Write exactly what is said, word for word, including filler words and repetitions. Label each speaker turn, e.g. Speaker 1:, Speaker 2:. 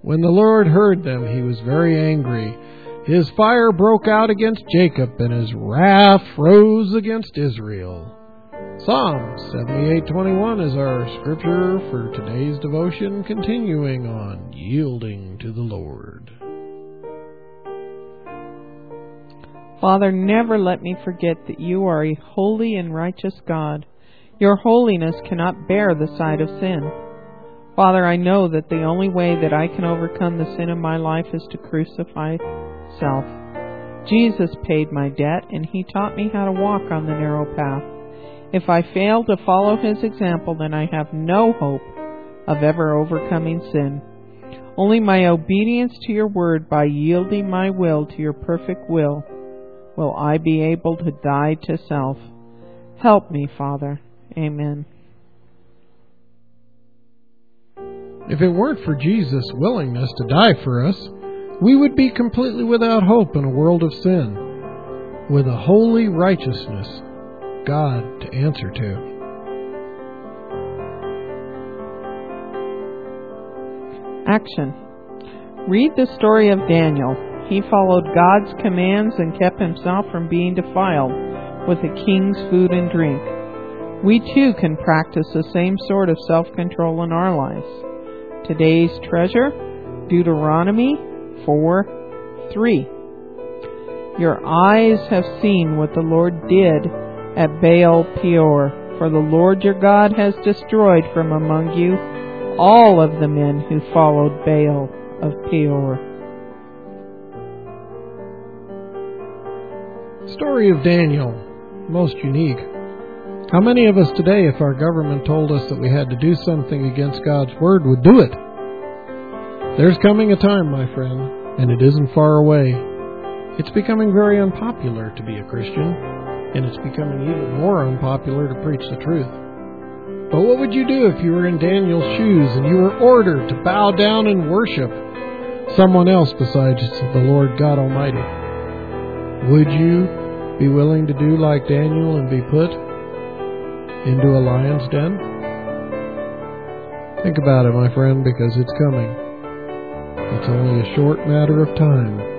Speaker 1: When the Lord heard them, he was very angry. His fire broke out against Jacob, and his wrath rose against Israel. Psalm seventy-eight twenty-one is our scripture for today's devotion, continuing on yielding to the Lord.
Speaker 2: Father, never let me forget that you are a holy and righteous God. Your holiness cannot bear the sight of sin. Father, I know that the only way that I can overcome the sin in my life is to crucify self. Jesus paid my debt, and he taught me how to walk on the narrow path. If I fail to follow his example, then I have no hope of ever overcoming sin. Only my obedience to your word by yielding my will to your perfect will will I be able to die to self. Help me, Father. Amen.
Speaker 1: If it weren't for Jesus' willingness to die for us, we would be completely without hope in a world of sin, with a holy righteousness, God to answer to.
Speaker 2: Action. Read the story of Daniel. He followed God's commands and kept himself from being defiled with the king's food and drink. We too can practice the same sort of self-control in our lives. Today's treasure, Deuteronomy four three. Your eyes have seen what the Lord did at Baal Peor, for the Lord your God has destroyed from among you all of the men who followed Baal of Peor.
Speaker 1: Story of Daniel, most unique. How many of us today, if our government told us that we had to do something against God's word, would do it? There's coming a time, my friend, and it isn't far away. It's becoming very unpopular to be a Christian, and it's becoming even more unpopular to preach the truth. But what would you do if you were in Daniel's shoes and you were ordered to bow down and worship someone else besides the Lord God Almighty? Would you be willing to do like Daniel and be put into a lion's den? Think about it, my friend, because it's coming. It's only a short matter of time.